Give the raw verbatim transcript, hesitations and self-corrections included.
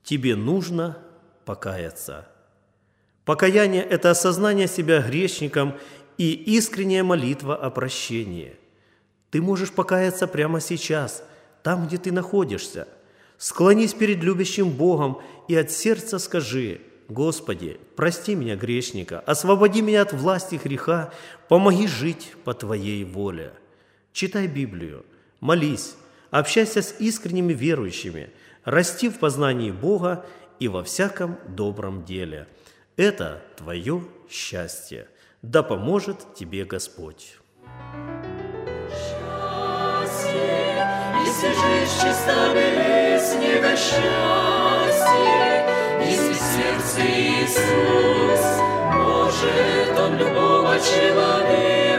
тебе нужно покаяться. Покаяние – это осознание себя грешником и искренняя молитва о прощении. Ты можешь покаяться прямо сейчас, там, где ты находишься. Склонись перед любящим Богом и от сердца скажи: «Господи, прости меня, грешника, освободи меня от власти греха, помоги жить по Твоей воле». Читай Библию, молись, общайся с искренними верующими, расти в познании Бога и во всяком добром деле. Это твое счастье. Да поможет тебе Господь. Счастье, если жизнь чиста без снега, счастье, если в сердце Иисус, может Он любого человека